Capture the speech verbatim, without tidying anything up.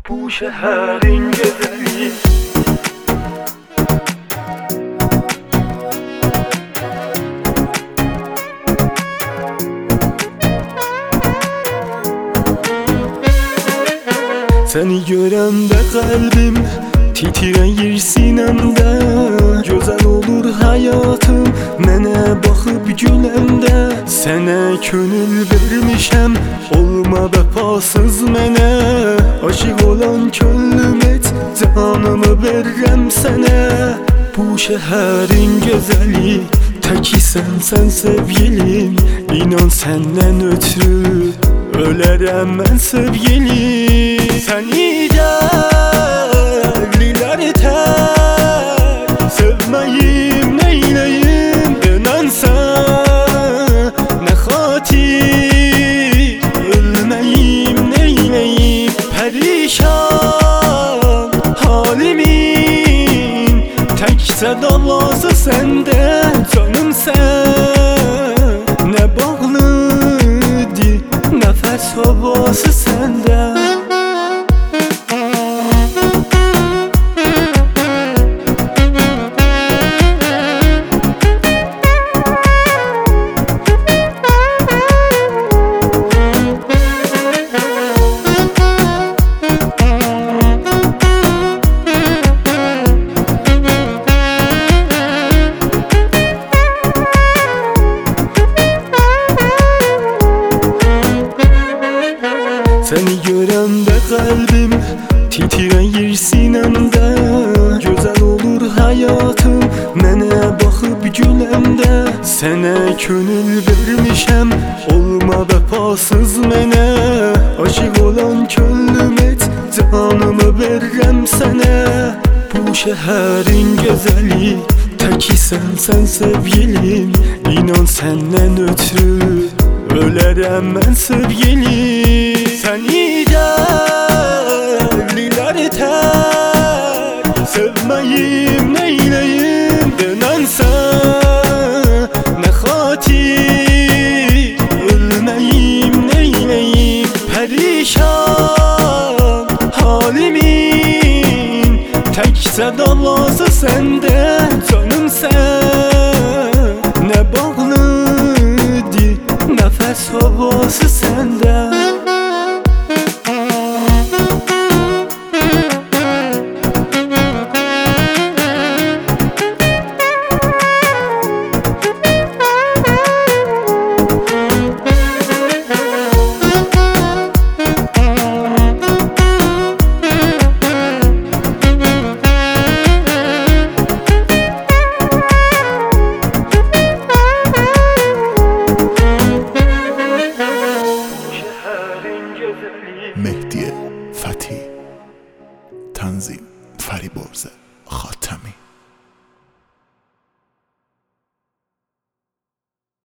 Bu şehrin güzeli. Seni görəndə qəlbim titrəyir sinəmdə. Gözəl olur həyatım mənə baxıb güləndə. Sənə könül vermişəm, olma vəfasız mənə. Aşıq olan könlüm et, canımı verirəm sənə. Bu şəhərin gözəli, təkisən sən sevgilim. İnan səndən ötürü ölərəm mən sevgilim. Səni dəlilər tək sevməyim neyləyim. Dönənsən nə xatir ölməyim neyləyim. Pərişan halimin təkcə davası səndə. Canım sən nə bağlıdır, nəfəs havası səndə. Səni görəndə qəlbim titrəyir sinəmdə. Gözəl olur həyatım mənə baxıb güləndə. Sənə könül vermişəm, olma vəfasız mənə. Aşıq olan könlüm et, canımı verirəm sənə. Bu şəhərin gözəli, təkisən sən sevgilim. İnan səndən ötürü ölərəm mən sevgilim. Səni dəlilər tək sevməyim neyləyim. Dönənsən nə xatir ölməyim neyləyim. Pərişan halimin təkcə davası səndə. Canım sən nə bağlıdır, nəfəs havası səndə. مهدی فتی، تنظیم فریبرز خاتمی.